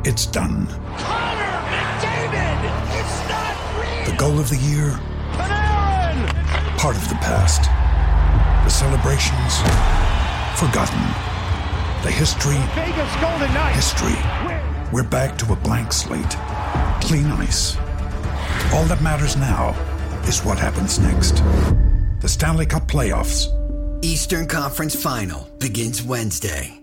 It's done. Connor McDavid! It's not real! The goal of the year? Panarin! Part of the past. The celebrations? Forgotten. The history? Vegas Golden Knights! History. We're back to a blank slate. Clean ice. All that matters now is what happens next. The Stanley Cup Playoffs. Eastern Conference Final begins Wednesday.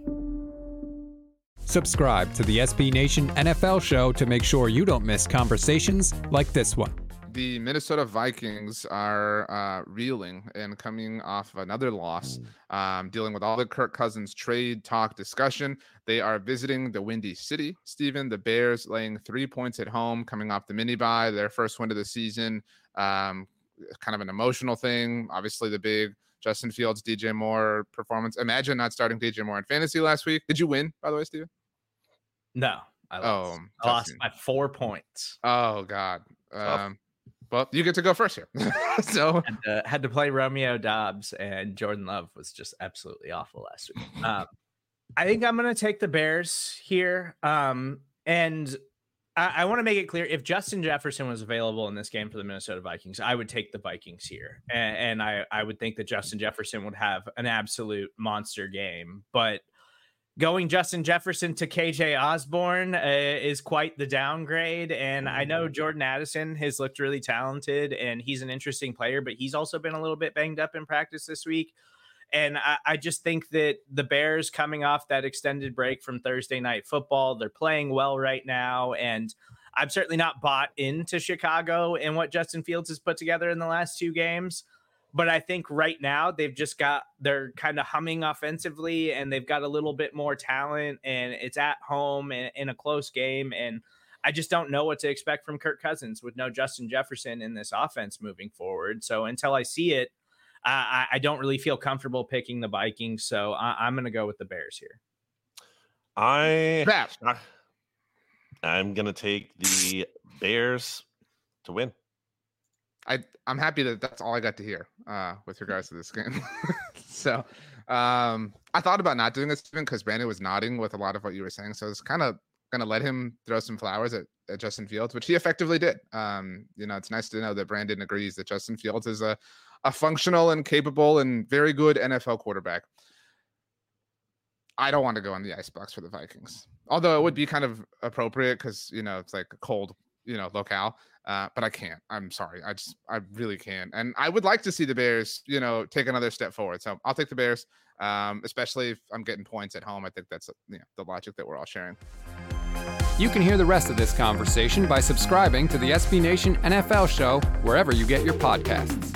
Subscribe to the SB Nation NFL show to make sure you don't miss conversations like this one. The Minnesota Vikings are reeling and coming off of another loss, dealing with all the Kirk Cousins trade talk discussion. They are visiting the Windy City. Steven, the Bears laying 3 points at home, coming off the mini bye, their first win of the season. Kind of an emotional thing. Obviously, the big Justin Fields, DJ Moore performance. Imagine not starting DJ Moore in fantasy last week. Did you win, by the way, Steven? No, I lost by 4 points. Oh, God. Well, you get to go first here. So had to play Romeo Doubs, and Jordan Love was just absolutely awful last week. I think I'm going to take the Bears here. And I want to make it clear, if Justin Jefferson was available in this game for the Minnesota Vikings, I would take the Vikings here. And I would think that Justin Jefferson would have an absolute monster game. But going Justin Jefferson to KJ Osborne is quite the downgrade. And I know Jordan Addison has looked really talented and he's an interesting player, but he's also been a little bit banged up in practice this week. And I just think that the Bears coming off that extended break from Thursday Night Football, they're playing well right now. And I'm certainly not bought into Chicago and what Justin Fields has put together in the last 2 games. But I think right now they're kind of humming offensively and they've got a little bit more talent and it's at home and in a close game. And I just don't know what to expect from Kirk Cousins with no Justin Jefferson in this offense moving forward. So until I see it, I don't really feel comfortable picking the Vikings. So I'm going to go with the Bears here. I'm going to take the Bears to win. I'm happy that that's all I got to hear with regards to this game. So I thought about not doing this because Brandon was nodding with a lot of what you were saying. So it's kind of going to let him throw some flowers at Justin Fields, which he effectively did. It's nice to know that Brandon agrees that Justin Fields is a functional and capable and very good NFL quarterback. I don't want to go on the icebox for the Vikings, although it would be kind of appropriate because, it's like a cold, locale. But I can't. I'm sorry. I really can't. And I would like to see the Bears, take another step forward. So I'll take the Bears, especially if I'm getting points at home. I think that's the logic that we're all sharing. You can hear the rest of this conversation by subscribing to the SB Nation NFL show wherever you get your podcasts.